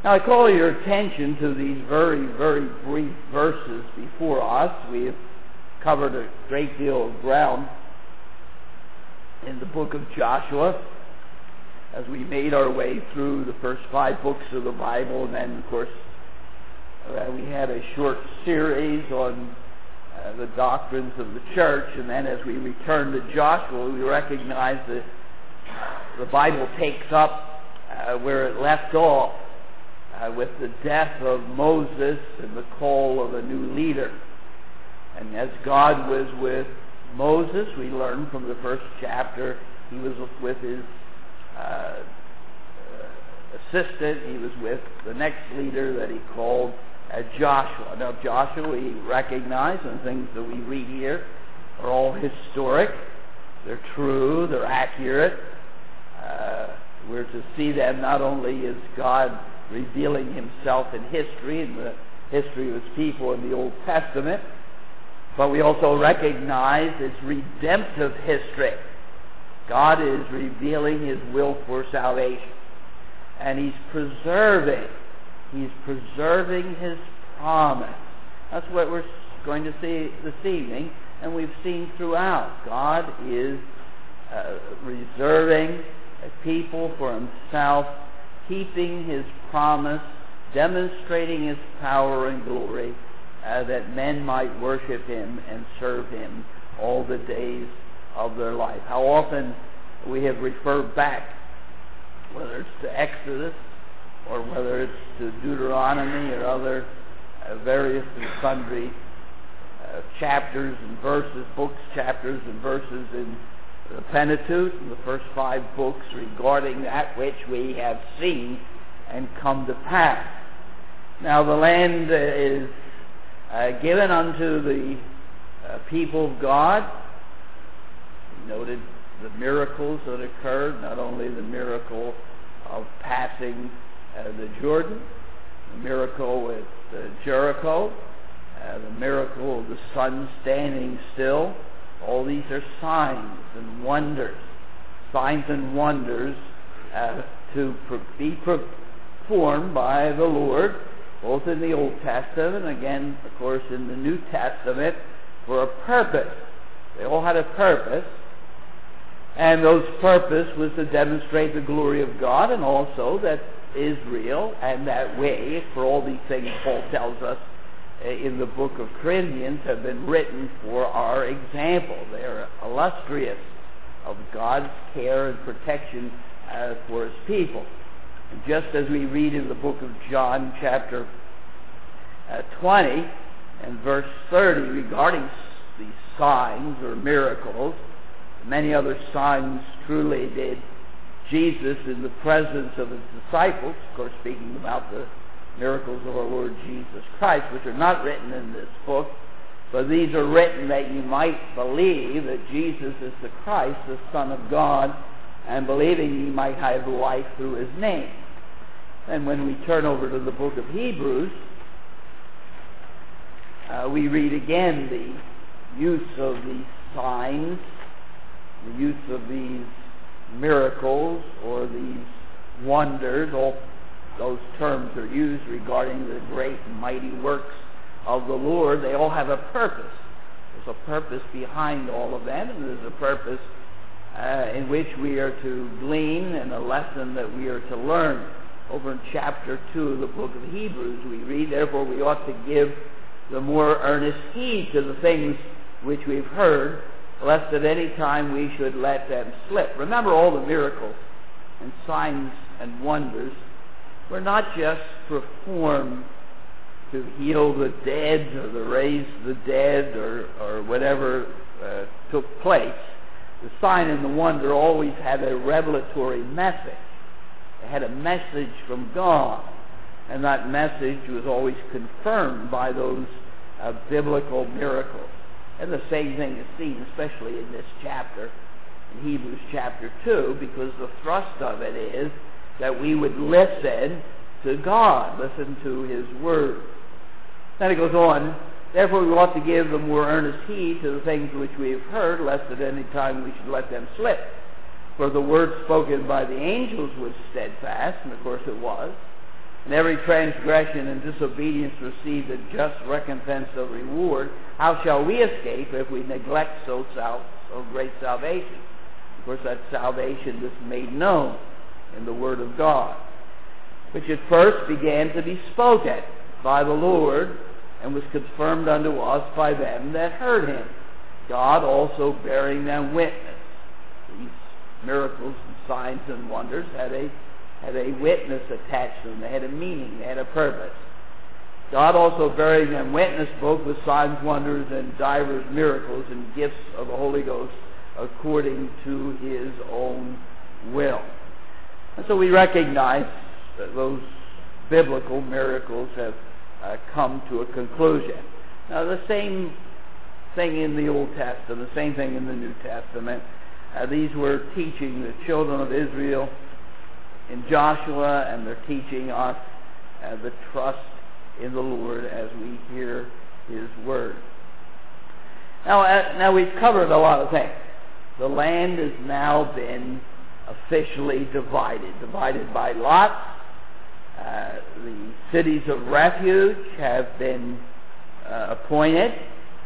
Now I call your attention to these very, very brief verses before us. We have covered a great deal of ground in the book of Joshua as we made our way through the first 5 books of the Bible, and then, of course, we had a short series on the doctrines of the church, and then as we return to Joshua, we recognize that the Bible takes up where it left off with the death of Moses and the call of a new leader. And as God was with Moses, we learn from the first chapter, he was with his assistant, he was with the next leader that he called Joshua. Now Joshua, we recognize, and things that we read here are all historic. They're true, they're accurate. We're to see them not only as God revealing himself in history, in the history of his people in the Old Testament, but we also recognize its redemptive history. God is revealing his will for salvation. And he's preserving his promise. That's what we're going to see this evening, and we've seen throughout. God is reserving a people for himself, keeping his promise, demonstrating his power and glory, that men might worship him and serve him all the days of their life. How often we have referred back, whether it's to Exodus or whether it's to Deuteronomy or other various and sundry chapters and verses, books, chapters and verses in the Pentateuch, in the first 5 books, regarding that which we have seen and come to pass. Now the land is given unto the people of God. We noted the miracles that occurred, not only the miracle of passing the Jordan, the miracle at Jericho, the miracle of the sun standing still. All these are signs and wonders to be performed by the Lord, both in the Old Testament and again, of course, in the New Testament, for a purpose. They all had a purpose, and those purpose was to demonstrate the glory of God, and also that Israel and that way, for all these things Paul tells us in the book of Corinthians, have been written for our example. They are illustrious of God's care and protection for his people. And just as we read in the book of John, chapter 20 and verse 30, regarding these signs or miracles, many other signs truly did Jesus in the presence of his disciples, of course speaking about the miracles of our Lord Jesus Christ, which are not written in this book, but these are written that you might believe that Jesus is the Christ, the Son of God, and believing you might have life through his name. And when we turn over to the book of Hebrews, we read again the use of these signs, the use of these miracles or these wonders. All those terms are used regarding the great and mighty works of the Lord. They all have a purpose. There's a purpose behind all of them, and there's a purpose in which we are to glean and a lesson that we are to learn. Over in chapter 2 of the book of Hebrews, we read, therefore we ought to give the more earnest heed to the things which we've heard, lest at any time we should let them slip. Remember, all the miracles and signs and wonders were not just performed to heal the dead or to raise the dead or whatever took place. The sign and the wonder always had a revelatory message. It had a message from God, and that message was always confirmed by those biblical miracles. And the same thing is seen especially in this chapter, in Hebrews chapter 2, because the thrust of it is that we would listen to God, listen to his word. Then it goes on, therefore we ought to give the more earnest heed to the things which we have heard, lest at any time we should let them slip. For the word spoken by the angels was steadfast, and of course it was, and every transgression and disobedience receive the just recompense of reward, how shall we escape if we neglect so great salvation? Of course, that salvation is made known in the Word of God, which at first began to be spoken by the Lord and was confirmed unto us by them that heard him, God also bearing them witness. These miracles and signs and wonders had a witness attached to them. They had a meaning. They had a purpose. God also bearing them witness both with signs, wonders, and divers miracles and gifts of the Holy Ghost according to his own will. And so we recognize that those biblical miracles have come to a conclusion. Now, the same thing in the Old Testament, the same thing in the New Testament. These were teaching the children of Israel in Joshua, and they're teaching us the trust in the Lord as we hear his word. Now we've covered a lot of things. The land has now been officially divided by lots. The cities of refuge have been appointed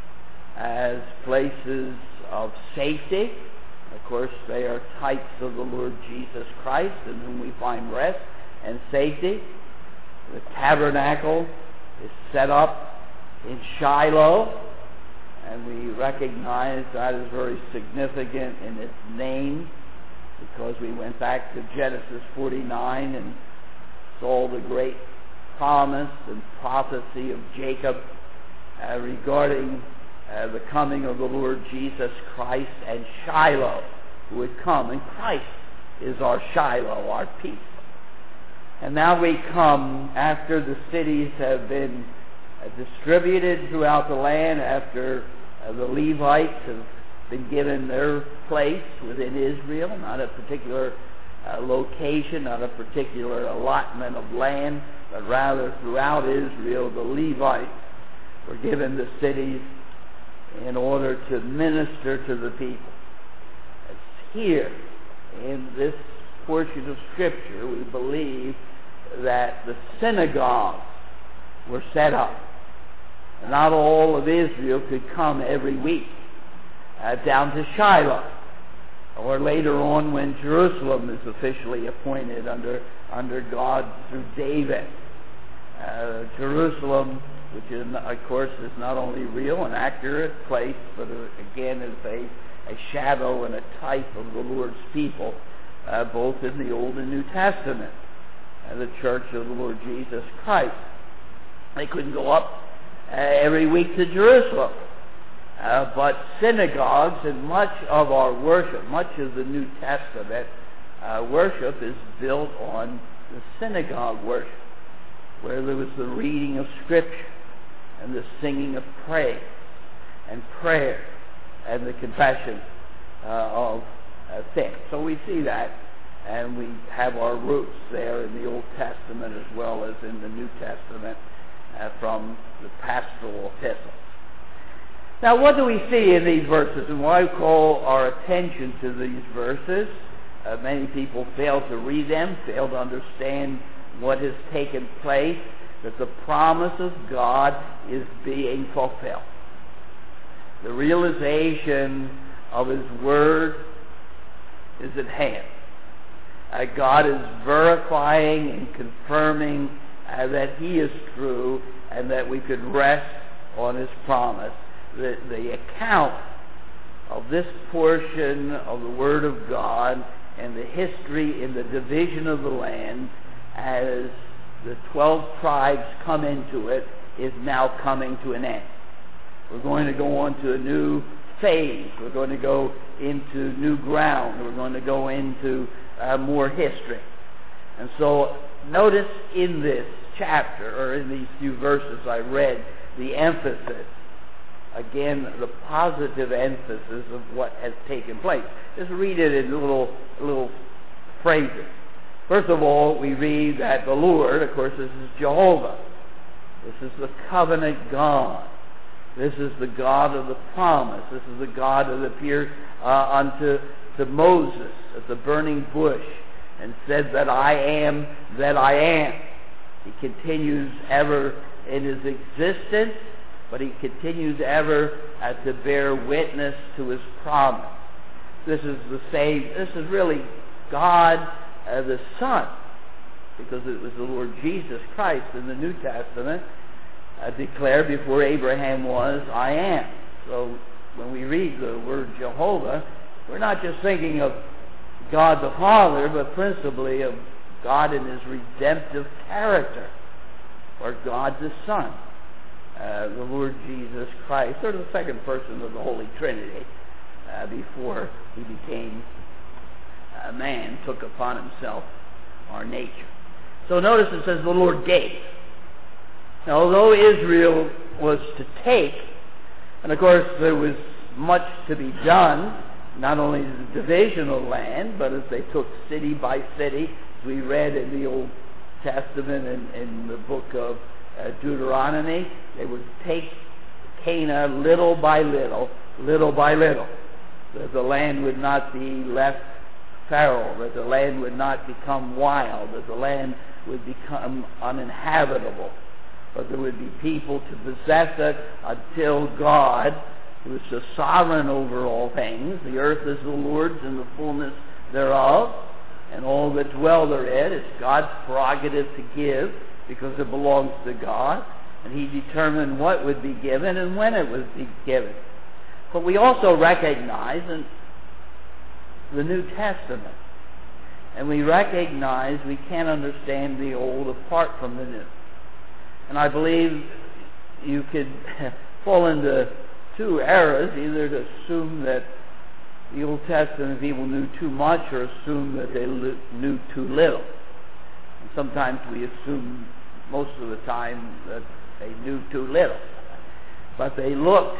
as places of safety. Of course, they are types of the Lord Jesus Christ, in whom we find rest and safety. The tabernacle is set up in Shiloh, and we recognize that is very significant in its name, because we went back to Genesis 49 and saw the great promise and prophecy of Jacob regarding the coming of the Lord Jesus Christ and Shiloh, who would come. And Christ is our Shiloh, our peace. And now we come after the cities have been distributed throughout the land, after the Levites have been given their place within Israel, not a particular location, not a particular allotment of land, but rather throughout Israel the Levites were given the cities in order to minister to the people. It's here in this portion of Scripture we believe that the synagogues were set up. And not all of Israel could come every week down to Shiloh, or later on when Jerusalem is officially appointed under God through David. Jerusalem, which is, of course, is not only real and accurate place, but again is a shadow and a type of the Lord's people, both in the Old and New Testament, the church of the Lord Jesus Christ. They couldn't go up every week to Jerusalem, but synagogues and much of our worship, much of the New Testament worship is built on the synagogue worship, where there was the reading of Scripture and the singing of praise and prayer and the confession of sin. So we see that, and we have our roots there in the Old Testament as well as in the New Testament from the pastoral epistles. Now, what do we see in these verses, and why call our attention to these verses? Many people fail to read them, fail to understand what has taken place, that the promise of God is being fulfilled. The realization of his word is at hand. God is verifying and confirming that he is true and that we could rest on his promise. The account of this portion of the Word of God and the history in the division of the land as the 12 tribes come into it is now coming to an end. We're going to go on to a new phase. We're going to go into new ground. We're going to go into more history. And so notice in this chapter, or in these few verses I read, the emphasis, again, the positive emphasis of what has taken place. Just read it in little phrases. First of all, we read that the Lord, of course, this is Jehovah. This is the covenant God. This is the God of the promise. This is the God that appeared unto Moses at the burning bush and said that I am that I am. He continues ever in his existence, but he continues ever to bear witness to his promise. This is the same. This is really God the Son, because it was the Lord Jesus Christ in the New Testament declared before Abraham was, I am. So when we read the word Jehovah, we're not just thinking of God the Father, but principally of God in his redemptive character, or God the Son, the Lord Jesus Christ, or the second person of the Holy Trinity, before he became a man, took upon himself our nature. So notice it says the Lord gave. Now, although Israel was to take, and of course there was much to be done, not only the division of land, but as they took city by city, as we read in the Old Testament and in the book of Deuteronomy, they would take Canaan little by little, that the land would not be left feral, that the land would not become wild, that the land would become uninhabitable, but there would be people to possess it until God, who is the sovereign over all things, the earth is the Lord's and the fullness thereof, and all that dwell therein. It's God's prerogative to give, because it belongs to God, and he determined what would be given and when it would be given. But we also recognize in the New Testament, and we recognize we can't understand the Old apart from the New. And I believe you could fall into two errors, either to assume that the Old Testament people knew too much, or assume that they knew too little. And sometimes we assume most of the time that they knew too little. But they looked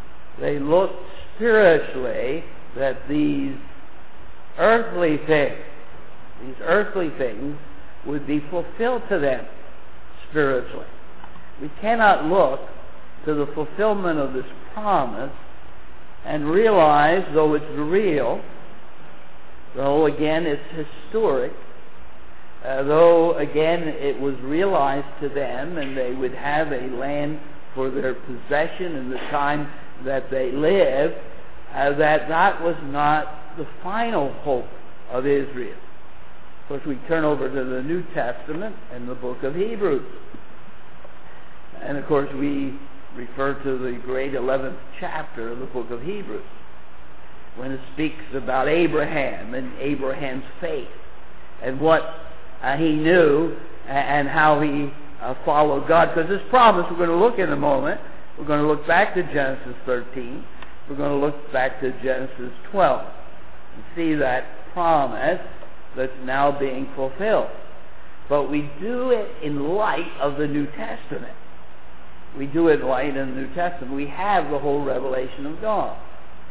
spiritually that these earthly things would be fulfilled to them spiritually. We cannot look to the fulfillment of this promise and realize, though it's real, though again it's historic, though again it was realized to them and they would have a land for their possession in the time that they lived, that was not the final hope of Israel. Of course, we turn over to the New Testament and the book of Hebrews. And of course, we refer to the great 11th chapter of the book of Hebrews, when it speaks about Abraham and Abraham's faith and what he knew and how he followed God. Because this promise, we're going to look in a moment, we're going to look back to Genesis 13, we're going to look back to Genesis 12 and see that promise that's now being fulfilled. But we do it in light of the New Testament. We do it in light of the New Testament. We have the whole revelation of God.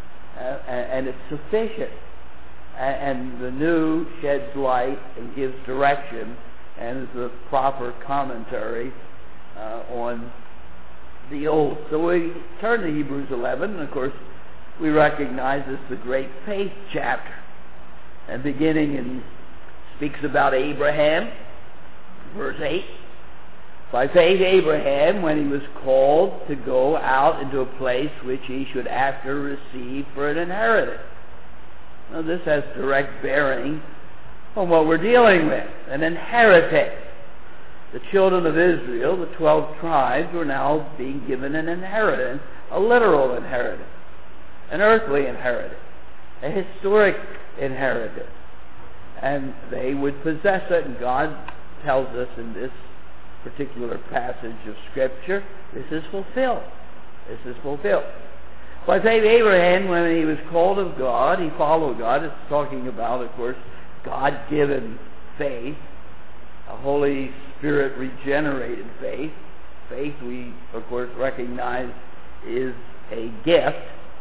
And it's sufficient. And the New sheds light and gives direction and is a proper commentary on the Old. So we turn to Hebrews 11, and of course we recognize this the great faith chapter. And beginning and speaks about Abraham, verse 8. By faith Abraham, when he was called to go out into a place which he should after receive for an inheritance. Now this has direct bearing on what we're dealing with, an inheritance. The children of Israel, the 12 tribes, were now being given an inheritance, a literal inheritance, an earthly inheritance, a historic inheritance. And they would possess it, and God tells us in this particular passage of Scripture, this is fulfilled. This is fulfilled. By faith, Abraham, when he was called of God, he followed God. It's talking about, of course, God-given faith, a Holy Spirit regenerated faith. Faith, we, of course, recognize is a gift,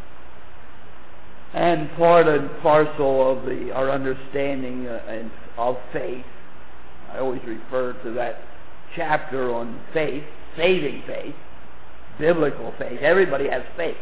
and part and parcel of our understanding of faith. I always refer to that chapter on faith, saving faith, biblical faith. Everybody has faith.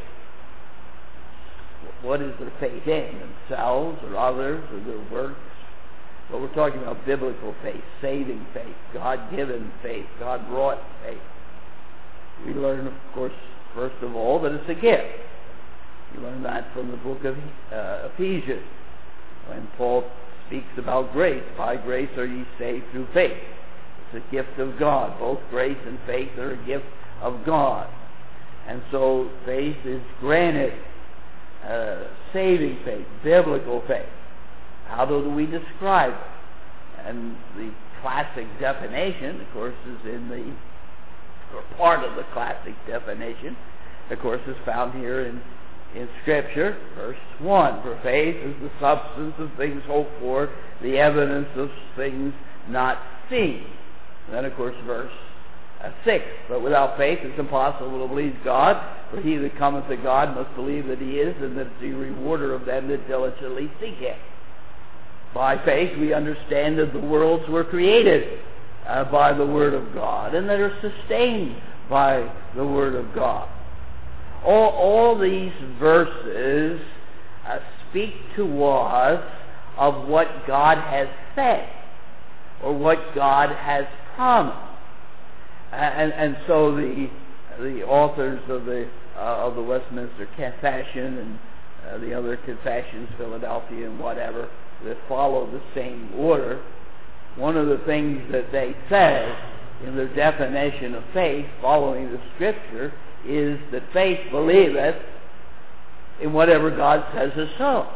What is their faith in? Themselves or others or their works? But we're talking about biblical faith, saving faith, God-given faith, God-brought faith. We learn, of course, first of all, that it's a gift. You learn that from the book of Ephesians, when Paul speaks about grace. By grace are ye saved through faith. It's a gift of God. Both grace and faith are a gift of God. And so faith is granted, saving faith, biblical faith. How do we describe it? And the classic definition, of course, is or part of the classic definition, of course, is found here in Scripture. Verse 1, for faith is the substance of things hoped for, the evidence of things not seen. And then, of course, verse 6, but without faith it's impossible to please God, for he that cometh to God must believe that he is, and that he is the rewarder of them that diligently seek him. By faith we understand that the worlds were created by the Word of God, and that are sustained by the Word of God. All these verses speak to us of what God has said, or what God has promised. And so the authors of the Westminster Confession and the other confessions, Philadelphia and whatever, that follow the same order, one of the things that they say in their definition of faith, following the Scripture, is that faith believeth in whatever God says is so.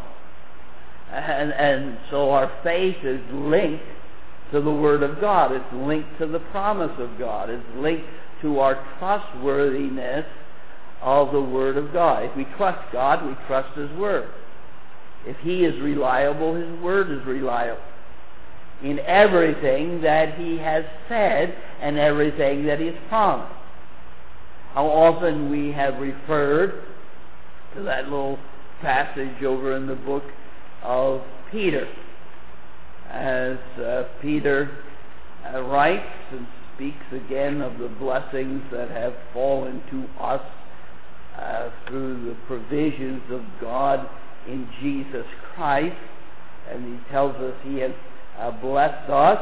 And so our faith is linked to the Word of God. It's linked to the promise of God. It's linked to our trustworthiness of the Word of God. If we trust God, we trust His Word. If He is reliable, His Word is reliable in everything that He has said and everything that He has promised. How often we have referred to that little passage over in the book of Peter, as Peter writes and speaks again of the blessings that have fallen to us through the provisions of God in Jesus Christ. And he tells us he has blessed us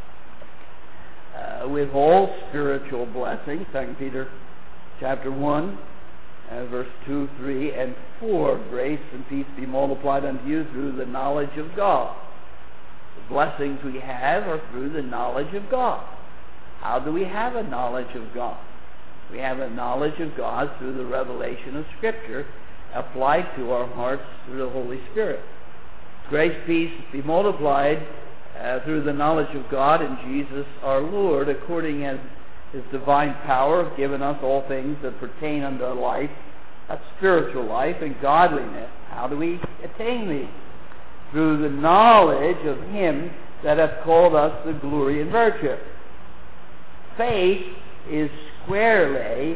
with all spiritual blessings. 2 Peter chapter 1, verse 2, 3, and 4. Grace and peace be multiplied unto you through the knowledge of God. The blessings we have are through the knowledge of God. How do we have a knowledge of God? We have a knowledge of God through the revelation of Scripture applied to our hearts through the Holy Spirit. Grace, peace be multiplied through the knowledge of God in Jesus our Lord, according as His divine power hath given us all things that pertain unto life, that's spiritual life, and godliness. How do we attain these? Through the knowledge of Him that hath called us to glory and virtue. Faith is squarely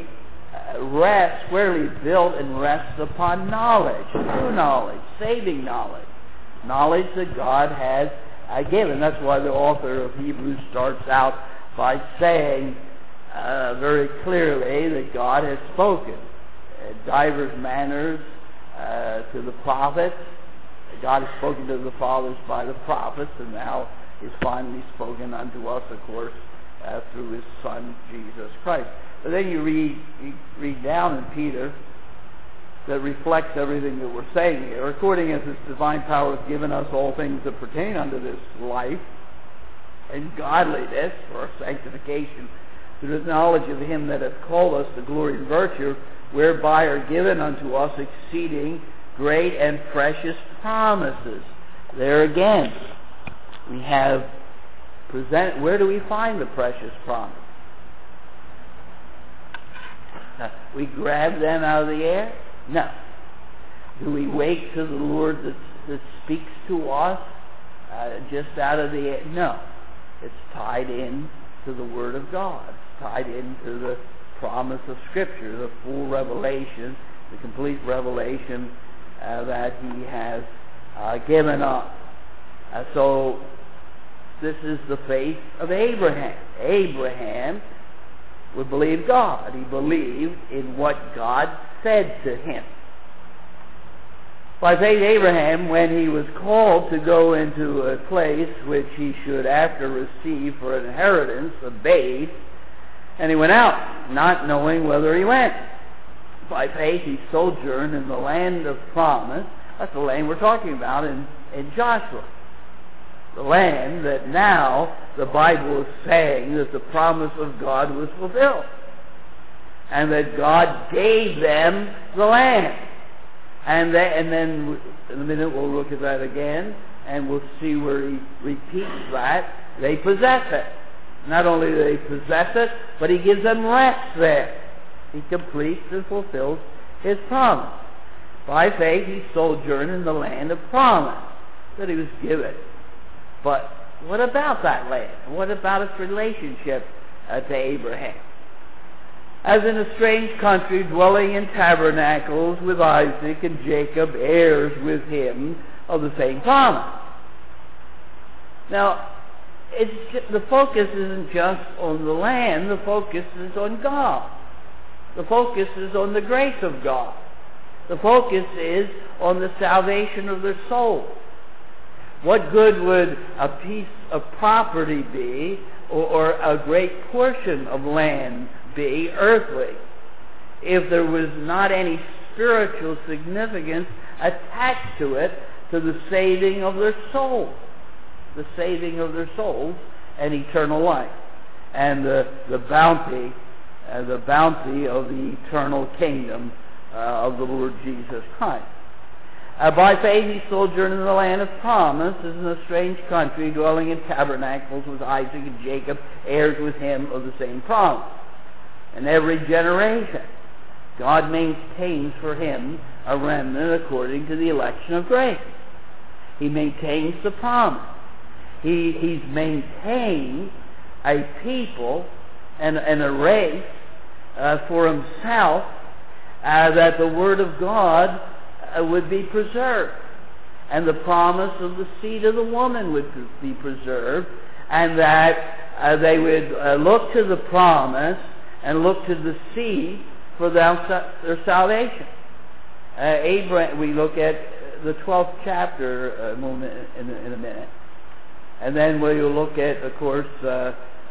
built and rests upon knowledge, true knowledge, saving knowledge, knowledge that God has given. That's why the author of Hebrews starts out by saying very clearly that God has spoken in divers manners to the prophets. God has spoken to the fathers by the prophets, and now is finally spoken unto us, of course, through His Son, Jesus Christ. But then you read down in Peter that reflects everything that we're saying here. According as His divine power hath given us all things that pertain unto this life and godliness, for our sanctification, through the knowledge of Him that hath called us to glory and virtue, whereby are given unto us exceeding great and precious promises. There again, we have where do we find the precious promise? We grab them out of the air? No. Do we wait to the Lord that speaks to us just out of the air? No. It's tied in to the Word of God. It's tied into the promise of Scripture, the full revelation, the complete revelation that He has given us. So this is the faith of Abraham. Abraham would believe God. He believed in what God said to him. By faith Abraham, when he was called to go into a place which he should after receive for an inheritance, obeyed, and he went out, not knowing whither he went. By faith he sojourned in the land of promise. That's the land we're talking about in Joshua. The land that now the Bible is saying that the promise of God was fulfilled. And that God gave them the land. And then in a minute we'll look at that again, and we'll see where he repeats that. They possess it. Not only do they possess it, but he gives them rest there. He completes and fulfills his promise. By faith he sojourned in the land of promise that he was given. But what about that land? What about its relationship to Abraham? As in a strange country, dwelling in tabernacles with Isaac and Jacob, heirs with him of the same promise. Now, the focus isn't just on the land, the focus is on God. The focus is on the grace of God. The focus is on the salvation of their soul. What good would a piece of property be, or a great portion of land be, earthly, if there was not any spiritual significance attached to it, to the saving of their souls? The saving of their souls and eternal life, and the bounty of the eternal kingdom of the Lord Jesus Christ. By faith he sojourned in the land of promise, as in a strange country, dwelling in tabernacles with Isaac and Jacob, heirs with him of the same promise. In every generation, God maintains for him a remnant according to the election of grace. He maintains the promise. He's maintained a people and a race for himself, that the Word of God would be preserved, and the promise of the seed of the woman would be preserved, and that they would look to the promise and look to the seed for their salvation. Abraham, we look at the 12th chapter in a minute. And then we'll look at, of course, the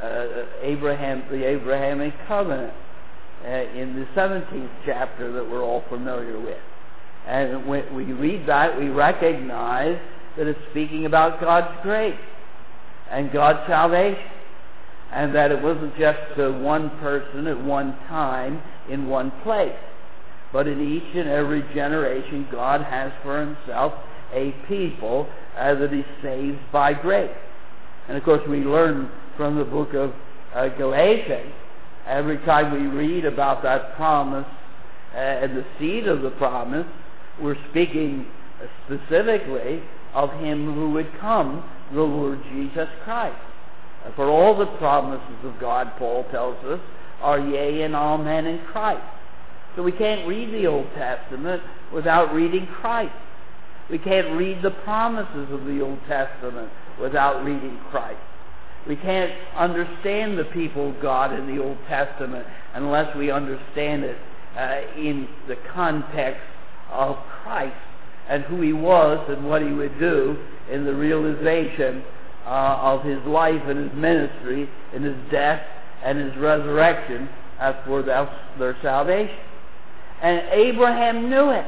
Abrahamic covenant in the 17th chapter that we're all familiar with. And when we read that, we recognize that it's speaking about God's grace and God's salvation, and that it wasn't just to one person at one time in one place, but in each and every generation God has for himself a people that he saves by grace. And of course we learn from the book of Galatians, every time we read about that promise and the seed of the promise, we're speaking specifically of him who would come, the Lord Jesus Christ. For all the promises of God, Paul tells us, are yea and amen in Christ. So we can't read the Old Testament without reading Christ. We can't read the promises of the Old Testament without reading Christ. We can't understand the people of God in the Old Testament unless we understand it in the context of Christ and who he was and what he would do in the realization of his life and his ministry, in his death and his resurrection for their salvation. And Abraham knew it.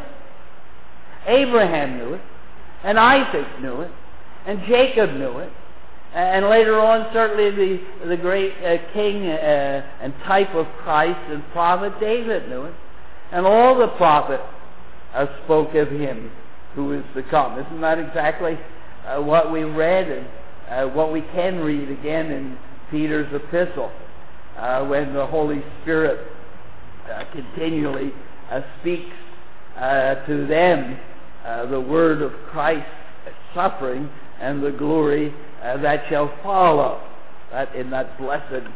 Abraham knew it, and Isaac knew it, and Jacob knew it, and later on certainly the great king and type of Christ and prophet David knew it, and all the prophets spoke of him who is to come. Isn't that exactly what we read and what we can read again in Peter's epistle when the Holy Spirit continually speaks to them the word of Christ's suffering and the glory that shall follow. That in that blessed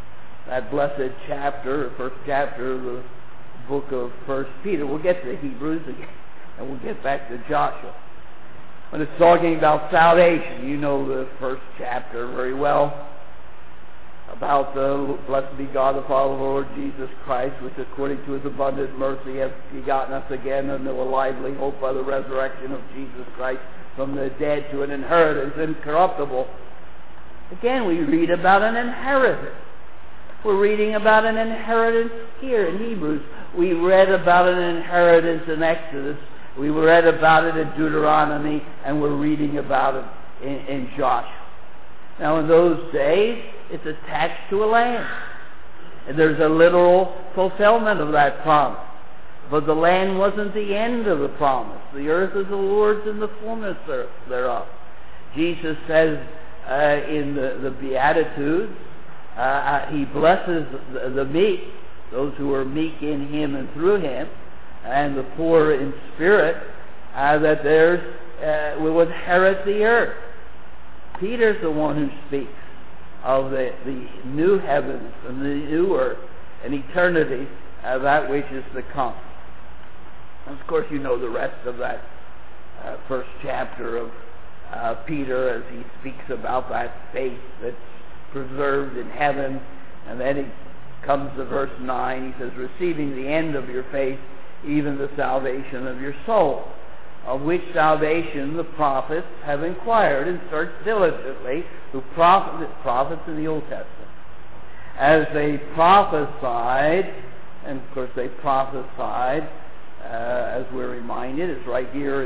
chapter, first chapter of the book of 1 Peter. We'll get to Hebrews again, and we'll get back to Joshua. When it's talking about salvation, you know the first chapter very well. about the blessed be God the Father of our Lord Jesus Christ, which according to his abundant mercy hath begotten us again unto a lively hope by the resurrection of Jesus Christ from the dead to an inheritance incorruptible. Again, we read about an inheritance. We're reading about an inheritance here in Hebrews. We read about an inheritance in Exodus. We read about it in Deuteronomy, and we're reading about it in Joshua. Now, in those days, it's attached to a land. And there's a literal fulfillment of that promise. But the land wasn't the end of the promise. The earth is the Lord's and the fullness thereof. Jesus says in the Beatitudes, he blesses the meek, those who are meek in him and through him, and the poor in spirit, that we will inherit the earth. Peter's the one who speaks of the new heavens and the new earth and eternity, that which is to come. And of course, you know the rest of that first chapter of Peter as he speaks about that faith that's preserved in heaven. And then he comes to verse 9. He says, receiving the end of your faith, even the salvation of your soul, of which salvation the prophets have inquired and searched diligently, who prophets in the Old Testament, as they prophesied. And of course they prophesied, as we're reminded, it's right here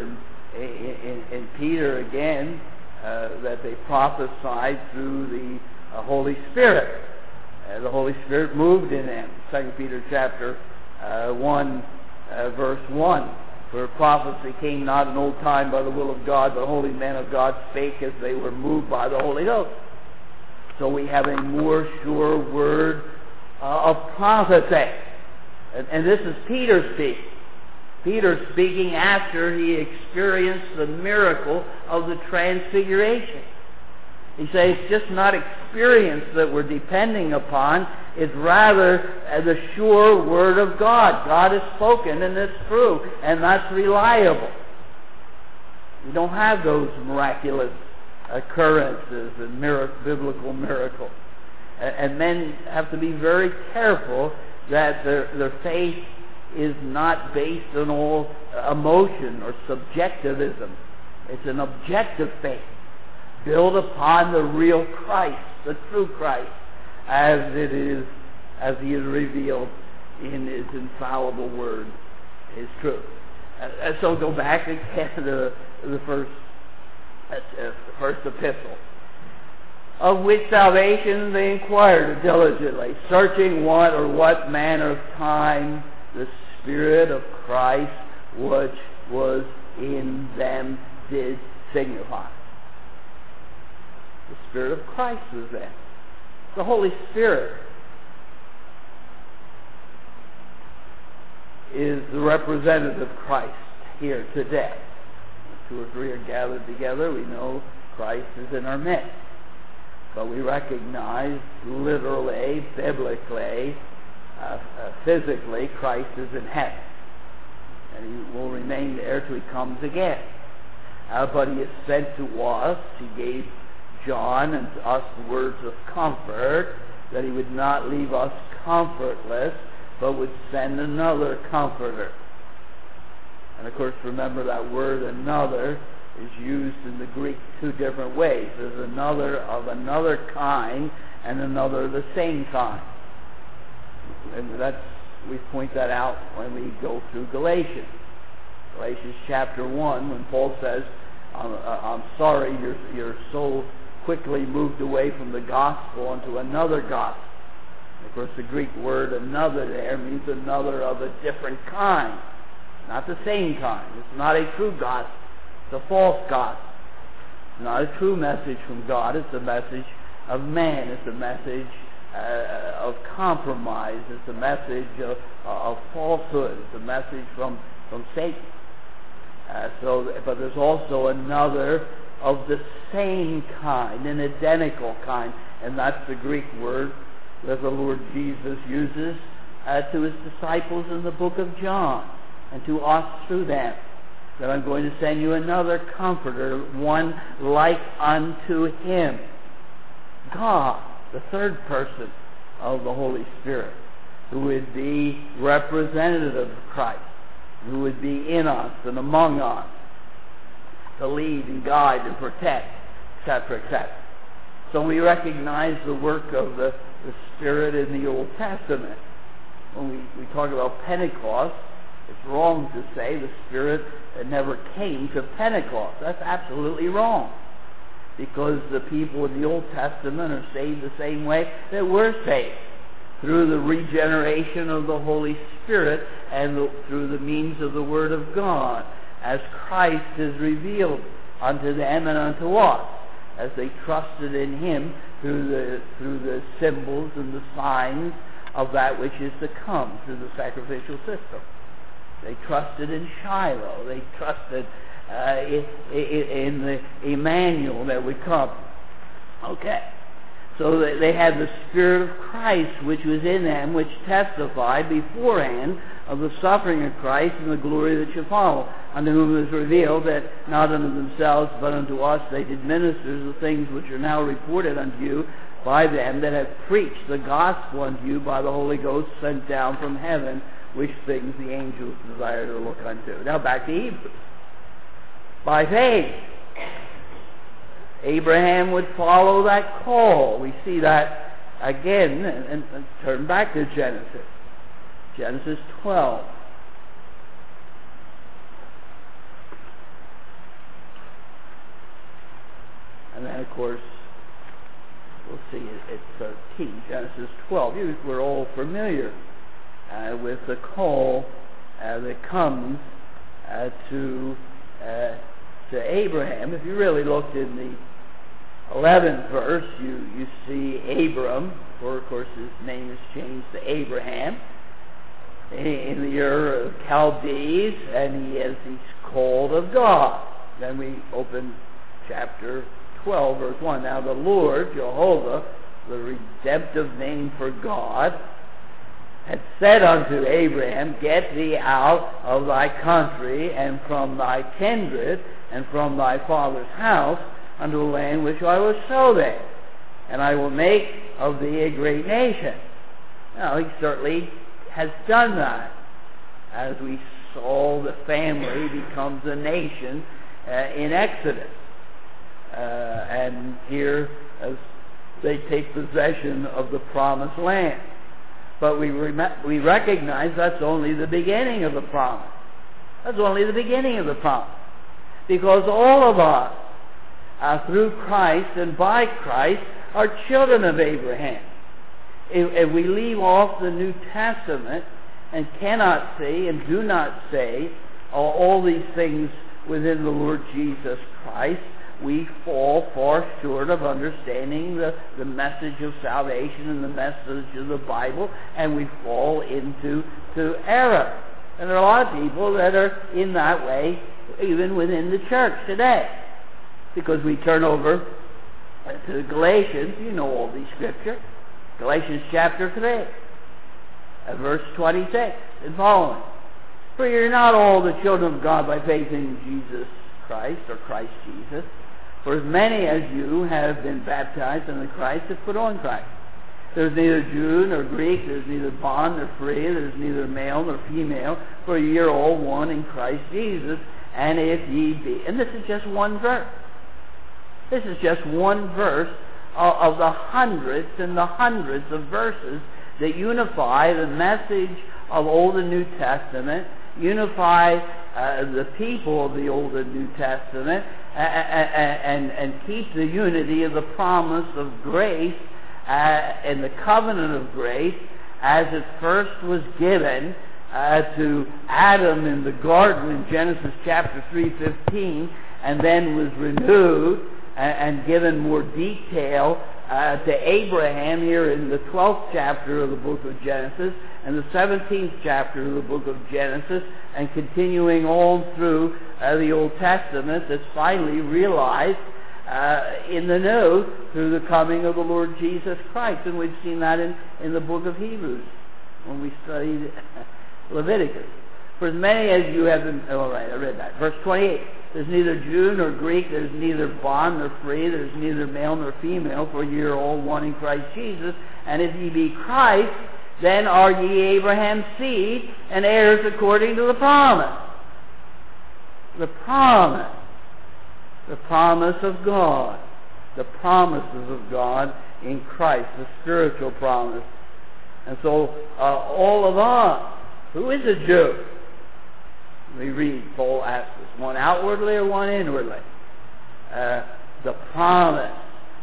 in Peter again, that they prophesied through the Holy Spirit. The Holy Spirit moved in them. 2 Peter chapter 1, verse 1. For prophecy came not in old time by the will of God, but holy men of God spake as they were moved by the Holy Ghost. So we have a more sure word of prophecy. And this is Peter speaking. Peter speaking after he experienced the miracle of the transfiguration. He says it's just not experience that we're depending upon. It's rather the sure word of God. God has spoken, and it's true, and that's reliable. We don't have those miraculous occurrences and biblical miracles. And men have to be very careful that their faith is not based on all emotion or subjectivism. It's an objective faith, built upon the real Christ, the true Christ, as he is revealed in his infallible word, his truth. So go back again to the first epistle. Of which salvation they inquired diligently, searching what manner of time the Spirit of Christ which was in them did signify. The Spirit of Christ was there. The Holy Spirit is the representative of Christ here today. When 2 or 3 are gathered together, we know Christ is in our midst. But we recognize literally, biblically, physically, Christ is in heaven. And he will remain there till he comes again. But he is sent to us. He gave John and us words of comfort, that he would not leave us comfortless, but would send another comforter. And of course, remember that word another is used in the Greek 2 different ways. There's another of another kind and another of the same kind. And we point that out when we go through Galatians. Galatians chapter 1, when Paul says, I'm sorry you're so quickly moved away from the gospel onto another gospel. Of course, the Greek word another there means another of a different kind. Not the same kind. It's not a true gospel. It's a false gospel. It's not a true message from God. It's a message of man. It's a message of compromise. It's a message of falsehood. It's a message from Satan. But there's also another of the same kind, an identical kind, and that's the Greek word that the Lord Jesus uses to his disciples in the book of John, and to us through them, that I'm going to send you another comforter, one like unto him. God, the third person of the Holy Spirit, who would be representative of Christ, who would be in us and among us to lead and guide and protect, etc., etc. So we recognize the work of the Spirit in the Old Testament. When we talk about Pentecost, it's wrong to say the Spirit never came to Pentecost. That's absolutely wrong, because the people in the Old Testament are saved the same way that we're saved, through the regeneration of the Holy Spirit and through the means of the Word of God, as Christ is revealed unto them and unto us, as they trusted in Him through the symbols and the signs of that which is to come through the sacrificial system. They trusted in Shiloh. They trusted in the Emmanuel that would come. Okay. So they had the Spirit of Christ which was in them, which testified beforehand of the suffering of Christ and the glory that should follow, unto whom it was revealed that not unto themselves but unto us they did minister the things which are now reported unto you by them that have preached the gospel unto you by the Holy Ghost sent down from heaven, which things the angels desire to look unto. Now back to Hebrews. By faith, Abraham would follow that call. We see that again, and turn back to Genesis. Genesis 12. And then, of course, we'll see at 13, Genesis 12. We're all familiar with the call that comes to Abraham. If you really looked in the 11th verse, you see Abram, or of course his name is changed to Abraham, in the Ur of Chaldees, and he's called of God. Then we open chapter 12, verse 1. Now the Lord, Jehovah, the redemptive name for God, had said unto Abraham, Get thee out of thy country, and from thy kindred, and from thy father's house, unto a land which I will show thee, and I will make of thee a great nation. Now, he certainly has done that. As we saw, the family becomes a nation in Exodus. And here, as they take possession of the promised land. But we recognize that's only the beginning of the promise. That's only the beginning of the promise. Because all of us, through Christ and by Christ, are children of Abraham. If we leave off the New Testament and cannot say and do not say all these things within the Lord Jesus Christ, we fall far short of understanding the message of salvation and the message of the Bible, and we fall into error. And there are a lot of people that are in that way, even within the church today. Because we turn over to Galatians, you know all these scriptures, Galatians chapter 3, verse 26 and following. For you're not all the children of God by faith in Jesus Christ, or Christ Jesus. For as many as you have been baptized into Christ have put on Christ. There's neither Jew nor Greek, there's neither bond nor free, there's neither male nor female, for ye are all one in Christ Jesus. And if ye be... And this is just one verse. This is just one verse of the hundreds and the hundreds of verses that unify the message of Old and New Testament, unify the people of the Old and New Testament, and keep the unity of the promise of grace and the covenant of grace as it first was given to Adam in the garden in Genesis chapter 3:15, and then was renewed and given more detail to Abraham here in the 12th chapter of the book of Genesis and the 17th chapter of the book of Genesis, and continuing on through the Old Testament, that's finally realized in the New through the coming of the Lord Jesus Christ. And we've seen that in the book of Hebrews when we studied Leviticus. For as many as you have been... All right, I read that. Verse 28. There's neither Jew nor Greek, there's neither bond nor free, there's neither male nor female, for ye are all one in Christ Jesus. And if ye be Christ, then are ye Abraham's seed, and heirs according to the promise. The promise. The promise of God. The promises of God in Christ, the spiritual promise. And so, all of us, who is a Jew? We read, Paul asks us, one outwardly or one inwardly? The promise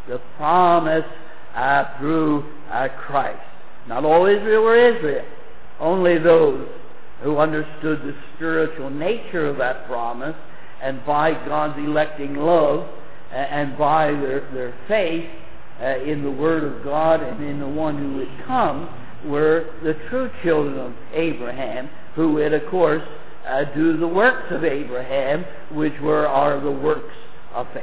through Christ. Not all Israel were Israel. Only those who understood the spiritual nature of that promise, and by God's electing love, and by their faith in the Word of God and in the one who would come, were the true children of Abraham, who would, of course, do the works of Abraham, which are the works of faith.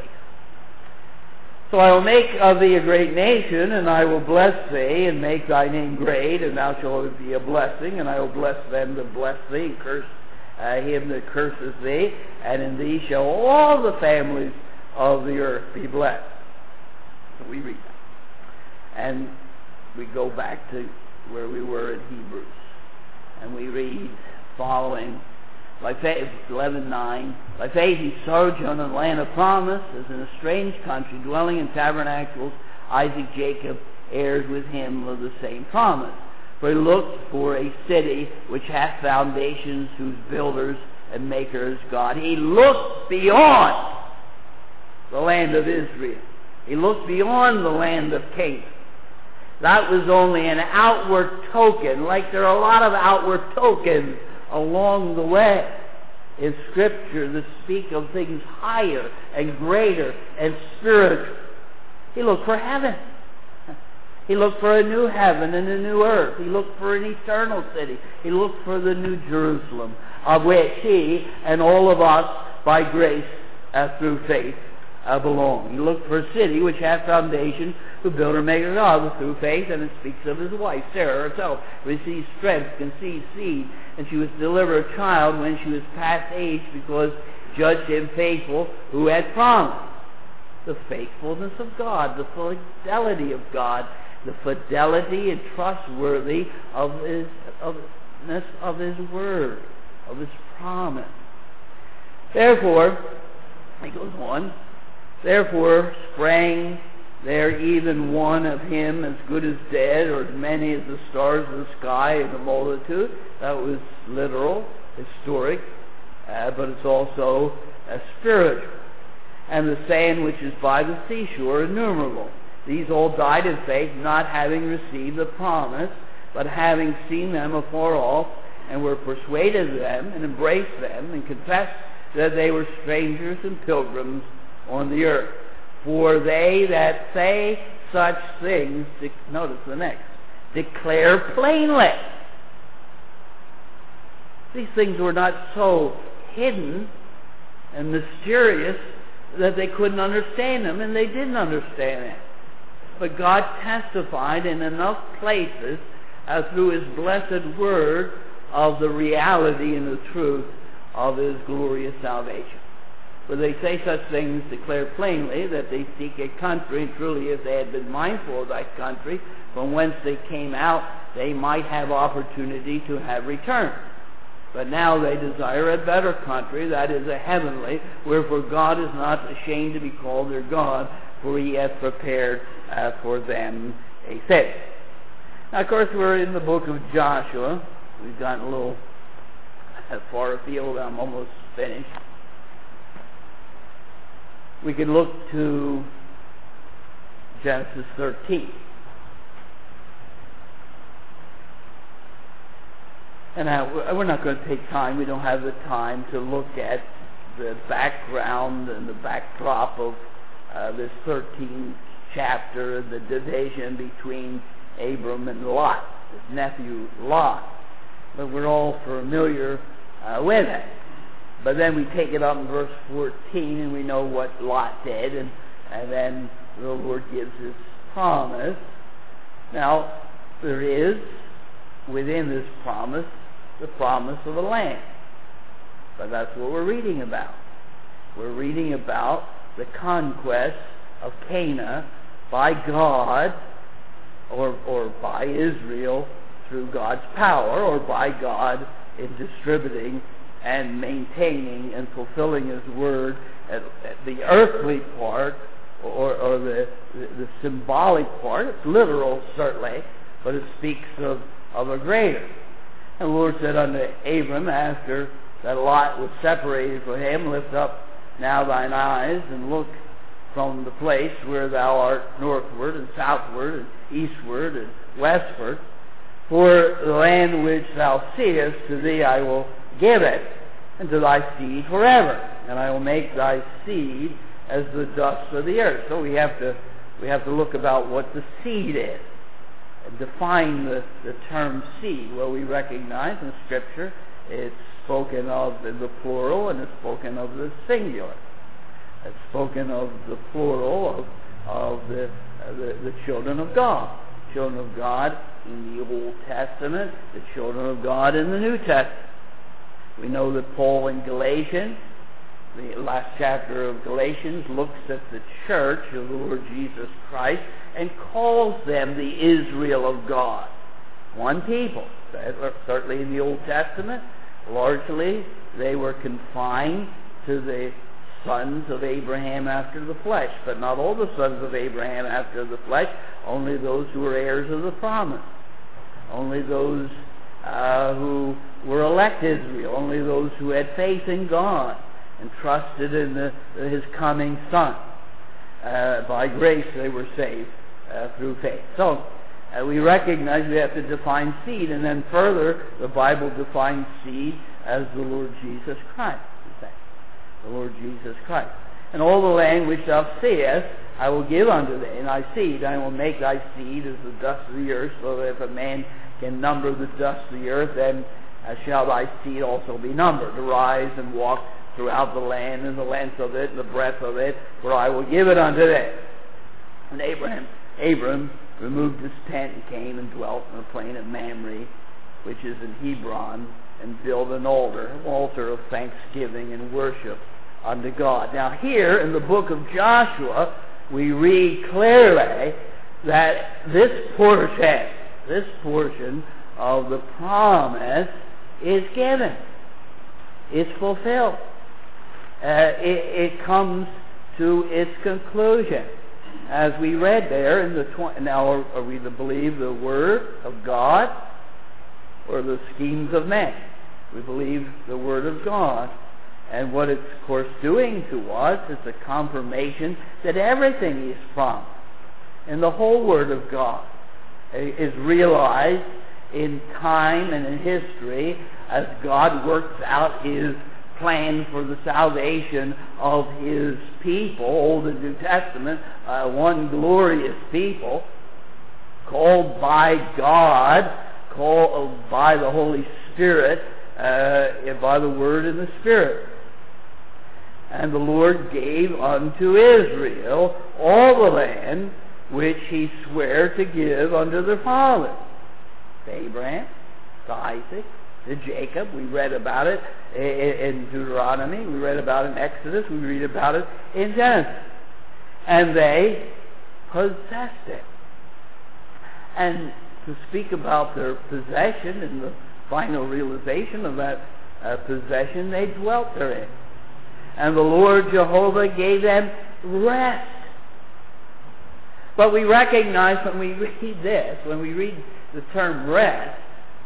So I will make of thee a great nation, and I will bless thee, and make thy name great, and thou shalt be a blessing, and I will bless them that bless thee, and curse him that curses thee, and in thee shall all the families of the earth be blessed. So we read that. And we go back to where we were in Hebrews, and we read following, by faith, 11:9, by faith he sojourned in the land of promise, as in a strange country, dwelling in tabernacles, Isaac, Jacob, heirs with him of the same promise. For he looked for a city which hath foundations, whose builders and makers God. He looked beyond the land of Israel. He looked beyond the land of Canaan. That was only an outward token, like there are a lot of outward tokens along the way in Scripture that speak of things higher and greater and spiritual. He looked for heaven. He looked for a new heaven and a new earth. He looked for an eternal city. He looked for the new Jerusalem, of which he and all of us, by grace through faith, belong. He looked for a city which hath foundation, who builder maker God, through faith, and it speaks of his wife, Sarah herself, received strength, conceived seed, and she was delivered a child when she was past age, because judged him faithful who had promised. The faithfulness of God, the fidelity of God, the fidelity and trustworthy of his word, of his promise. Therefore, he goes on, therefore sprang there even one of him as good as dead, or as many as the stars of the sky in the multitude. That was literal, historic, but it's also spiritual. And the sand which is by the seashore, innumerable. These all died in faith, not having received the promise, but having seen them afar off, and were persuaded of them, and embraced them, and confessed that they were strangers and pilgrims on the earth. For they that say such things, notice the next, declare plainly. These things were not so hidden and mysterious that they couldn't understand them, and they didn't understand it. But God testified in enough places through his blessed word of the reality and the truth of his glorious salvation. For they say such things, declare plainly that they seek a country, and truly if they had been mindful of that country, from whence they came out, they might have opportunity to have returned. But now they desire a better country, that is a heavenly, wherefore God is not ashamed to be called their God, for he hath prepared for them a city. Now, of course, we're in the book of Joshua. We've gotten a little far afield. I'm almost finished. We can look to Genesis 13. And we're not going to take time. We don't have the time to look at the background and the backdrop of this 13th chapter, the division between Abram and Lot, his nephew Lot. But we're all familiar with it. But then we take it up in verse 14, and we know what Lot did, and then the Lord gives his promise. Now, there is, within this promise, the promise of a land. But that's what we're reading about. We're reading about the conquest of Canaan by God or by Israel through God's power, or by God in distributing and maintaining and fulfilling His word at the earthly part, or the symbolic part. It's literal, certainly, but it speaks of a greater. And the Lord said unto Abram, after that Lot was separated from him, lift up now thine eyes, and look from the place where thou art northward, and southward, and eastward, and westward. For the land which thou seest, to thee I will give it, and to thy seed forever. And I will make thy seed as the dust of the earth. So we have to look about what the seed is, and define the term seed. Well, we recognize in Scripture it's spoken of in the plural, and it's spoken of the singular. It's spoken of the plural of the children of God. Children of God in the Old Testament, the children of God in the New Testament. We know that Paul in Galatians, the last chapter of Galatians, looks at the church of the Lord Jesus Christ and calls them the Israel of God. One people. Certainly in the Old Testament, largely they were confined to the sons of Abraham after the flesh, but not all the sons of Abraham after the flesh, only those who were heirs of the promise, only those who were elect Israel, only those who had faith in God and trusted in His coming Son. By grace they were saved through faith. So we recognize we have to define seed, and then further the Bible defines seed as the Lord Jesus Christ. The Lord Jesus Christ. And all the land which thou seest I will give unto thee, and thy seed, I will make thy seed as the dust of the earth, so that if a man can number the dust of the earth, then shall thy seed also be numbered. Arise and walk throughout the land, and the length of it, and the breadth of it, for I will give it unto thee. And Abram removed his tent and came and dwelt in the plain of Mamre, which is in Hebron, and built an altar of thanksgiving and worship unto God. Now here in the book of Joshua, we read clearly that this portion of the promise is given. It's fulfilled. It comes to its conclusion. As we read there in the now, are we to believe the word of God or the schemes of men? We believe the word of God. And what it's, of course, doing to us is a confirmation that everything is promised. And the whole word of God is realized in time and in history as God works out His plan for the salvation of His people, Old and New Testament, one glorious people, called by God, called by the Holy Spirit, by the Word and the Spirit. And the Lord gave unto Israel all the land which He sware to give unto their fathers. To Abraham, to Isaac, to Jacob. We read about it in Deuteronomy. We read about it in Exodus. We read about it in Genesis. And they possessed it. And to speak about their possession and the final realization of that possession, they dwelt therein. And the Lord Jehovah gave them rest. But we recognize when we read this, when we read the term rest,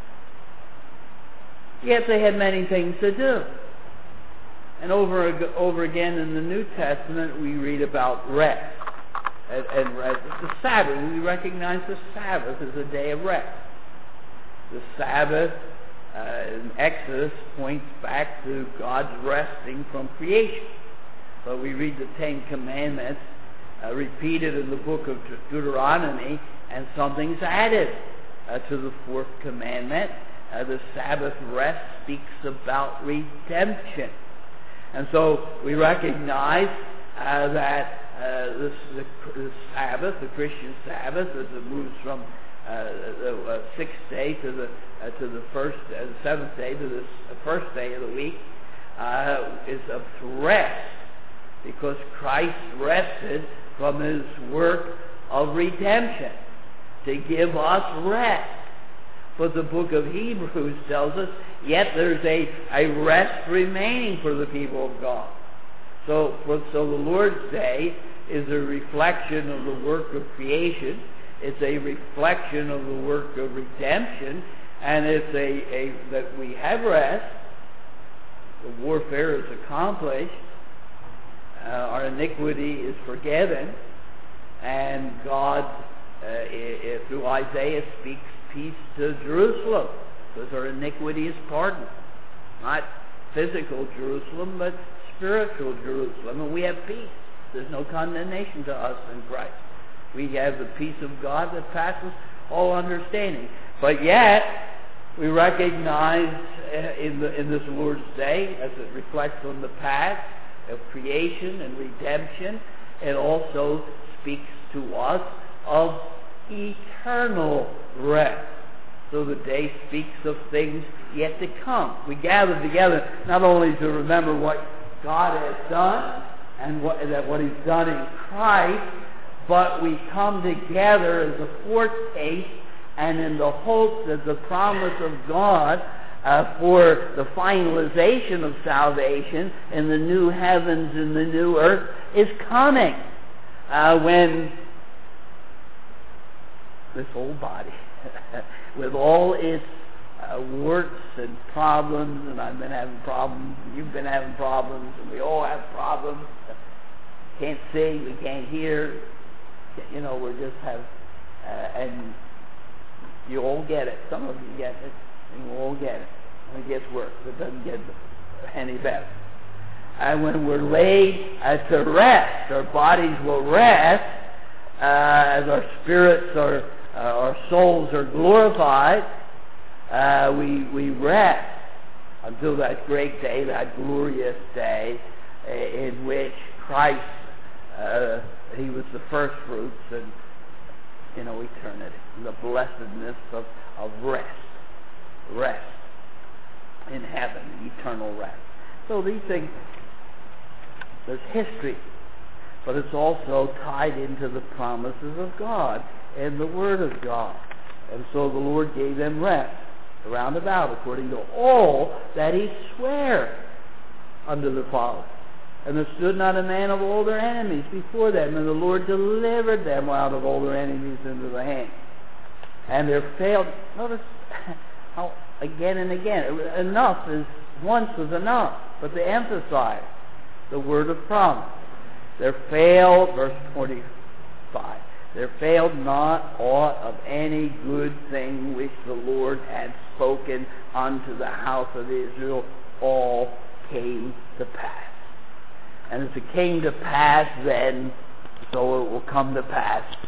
yes, they had many things to do. And over again in the New Testament, we read about rest. And rest. The Sabbath, we recognize the Sabbath as a day of rest. The Sabbath in Exodus points back to God's resting from creation. But we read the Ten Commandments repeated in the book of Deuteronomy, and something's added to the fourth commandment. The Sabbath rest speaks about redemption. And so we recognize that the Sabbath, the Christian Sabbath, as it moves from the sixth day to the seventh day to the first day of the week, is of rest, because Christ rested from his work of redemption to give us rest. But the book of Hebrews tells us, yet there's a rest remaining for the people of God. So the Lord's Day is a reflection of the work of creation. It's a reflection of the work of redemption, and it's that we have rest. The warfare is accomplished. Our iniquity is forgiven, and God, through Isaiah, speaks peace to Jerusalem, because our iniquity is pardoned. Not physical Jerusalem, but spiritual Jerusalem, and we have peace. There's no condemnation to us in Christ. We have the peace of God that passes all understanding. But yet, we recognize in this Lord's Day, as it reflects on the past of creation and redemption, it also speaks to us of eternal rest. So the day speaks of things yet to come. We gather together not only to remember what God has done and what he's done in Christ, but we come together as a foretaste and in the hope that the promise of God for the finalization of salvation in the new heavens and the new earth is coming, when this old body, with all its warts and problems, and I've been having problems, and you've been having problems, and we all have problems. Can't see, we can't hear. We just have, and you all get it. Some of you get it, and you all get it. And it gets worse. It doesn't get any better. And when we're laid to rest, our bodies will rest as our spirits, our souls are glorified. We rest until that great day, that glorious day, in which Christ, he was the first fruits, and eternity, the blessedness of rest in heaven, eternal rest. So these things, there's history, but it's also tied into the promises of God and the Word of God. And so the Lord gave them rest around about, according to all that he sware unto the fathers. And there stood not a man of all their enemies before them, and the Lord delivered them out of all their enemies into the hand. And there failed, notice how again and again, enough is, once was enough, but to emphasize the word of promise. There failed, verse 25, there failed not aught of any good thing which the Lord had spoken unto the house of Israel, all came to pass. And as it came to pass then, so it will come to pass